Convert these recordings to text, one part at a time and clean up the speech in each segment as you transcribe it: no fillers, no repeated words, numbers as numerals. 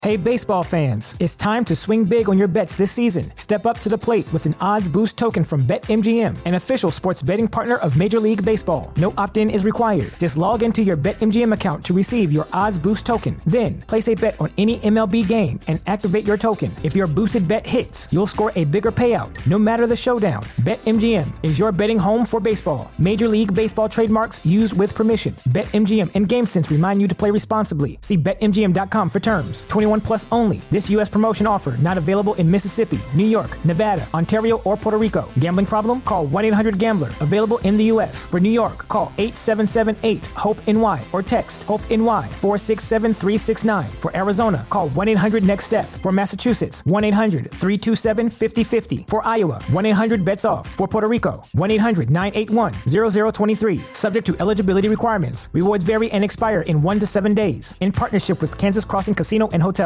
Hey baseball fans, it's time to swing big on your bets this season. Step up to the plate with an odds boost token from BetMGM, an official sports betting partner of Major League Baseball. No opt-in is required. Just log into your BetMGM account to receive your odds boost token. Then, place a bet on any MLB game and activate your token. If your boosted bet hits, you'll score a bigger payout, no matter the showdown. BetMGM is your betting home for baseball. Major League Baseball trademarks used with permission. BetMGM and GameSense remind you to play responsibly. See BetMGM.com for terms. 21 plus only. This U.S. promotion offer not available in Mississippi, New York, Nevada, Ontario, or Puerto Rico. Gambling problem? Call 1-800-GAMBLER. Available in the U.S. For New York, call 877-8-HOPE-NY or text HOPE-NY 467-369. For Arizona, call 1-800-NEXT-STEP. For Massachusetts, 1-800-327-5050. For Iowa, 1-800-BETS-OFF. For Puerto Rico, 1-800-981-0023. Subject to eligibility requirements. Rewards vary and expire in 1 to 7 days. In partnership with Kansas Crossing Casino and Hotel.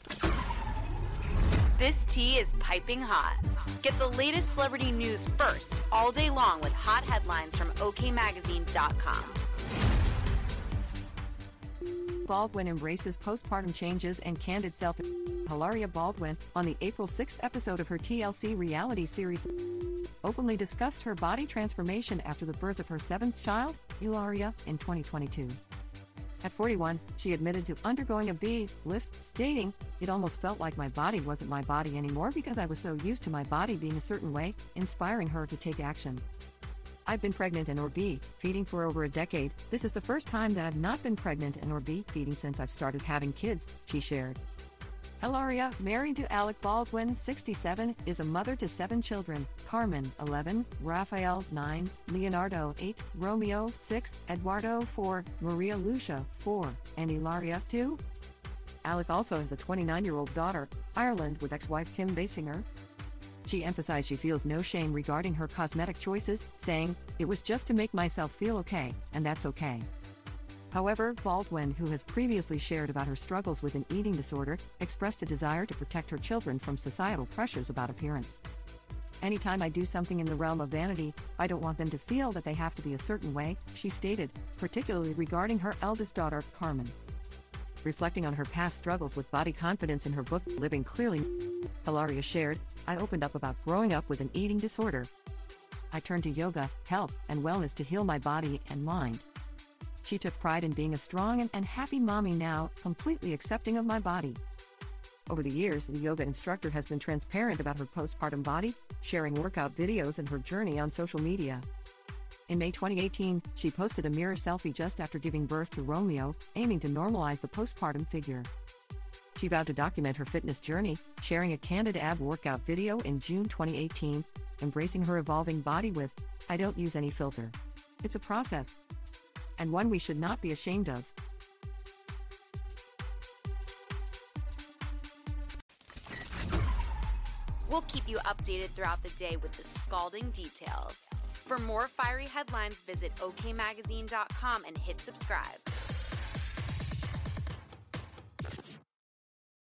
This tea is piping hot. Get the latest celebrity news first all day long with hot headlines from OKMagazine.com. Baldwin embraces postpartum changes and candid self. Hilaria Baldwin, on the April 6th episode of her TLC reality series, openly discussed her body transformation after the birth of her 7th child, Hilaria, in 2022. At 41, she admitted to undergoing a B-lift, stating, "It almost felt like my body wasn't my body anymore because I was so used to my body being a certain way," inspiring her to take action. "I've been pregnant and or feeding for over a decade. This is the first time that I've not been pregnant and or feeding since I've started having kids," she shared. Hilaria, married to Alec Baldwin, 67, is a mother to 7 children: Carmen, 11, Raphael, 9, Leonardo, 8, Romeo, 6, Eduardo, 4, Maria Lucia, 4, and Hilaria, 2. Alec also has a 29-year-old daughter, Ireland, with ex-wife Kim Basinger. She emphasized she feels no shame regarding her cosmetic choices, saying, "It was just to make myself feel okay, and that's okay." However, Baldwin, who has previously shared about her struggles with an eating disorder, expressed a desire to protect her children from societal pressures about appearance. "Anytime I do something in the realm of vanity, I don't want them to feel that they have to be a certain way," she stated, particularly regarding her eldest daughter, Carmen. Reflecting on her past struggles with body confidence in her book, Living Clearly, Hilaria shared, "I opened up about growing up with an eating disorder. I turned to yoga, health, and wellness to heal my body and mind. She took pride in being a strong and happy mommy now, completely accepting of my body." Over the years, the yoga instructor has been transparent about her postpartum body, sharing workout videos and her journey on social media. In May 2018, she posted a mirror selfie just after giving birth to Romeo, aiming to normalize the postpartum figure. She vowed to document her fitness journey, sharing a candid ab workout video in June 2018, embracing her evolving body with, "I don't use any filter. It's a process, and one we should not be ashamed of." We'll keep you updated throughout the day with the scalding details. For more fiery headlines, visit OKMagazine.com and hit subscribe.